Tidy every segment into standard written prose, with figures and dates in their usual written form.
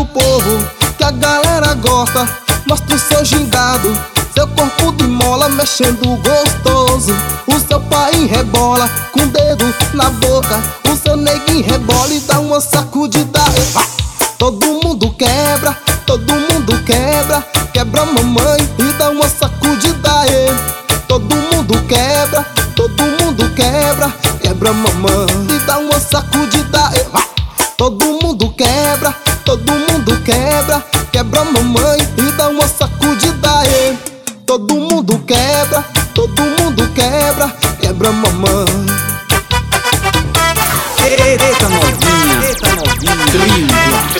o povo, que a galera gosta. Mostra o seu gingado, seu corpo de mola mexendo gostoso. O seu pai rebola com o dedo na boca. O seu neguinho rebola e dá uma sacudida. Todo mundo quebra, todo mundo quebra. Quebra a mamãe e dá uma sacudida. Todo mundo quebra, todo mundo quebra. Quebra a mamãe e dá uma sacudida. Todo mundo quebra, todo mundo quebra. Quebra a mamãe e dá uma sacudida. Todo mundo quebra, todo mundo quebra. Quebra a mamãe. Eita novinha, eita novinha.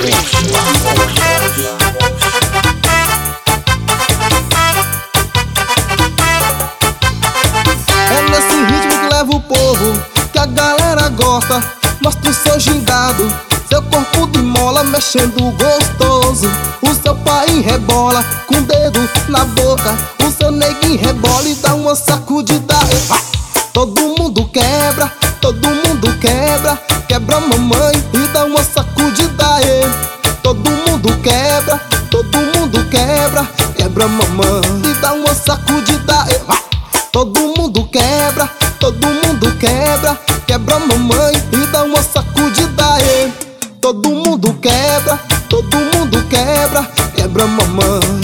É nesse ritmo que leva o povo, que a galera gosta. Mostra o seu gingado, seu corpo de mola mexendo gostoso. O seu pai rebola com o dedo na boca. O seu neguinho rebola e dá uma sacudida. Todo mundo quebra, todo mundo quebra. Quebra a mamãe e dá uma sacudida. Todo mundo quebra, todo mundo quebra. Quebra a mamãe e dá uma sacudida. Todo mundo quebra, todo mundo quebra. Quebra a mamãe e dá uma sacudida. Todo mundo quebra, todo mundo quebra. Quebra a mamãe.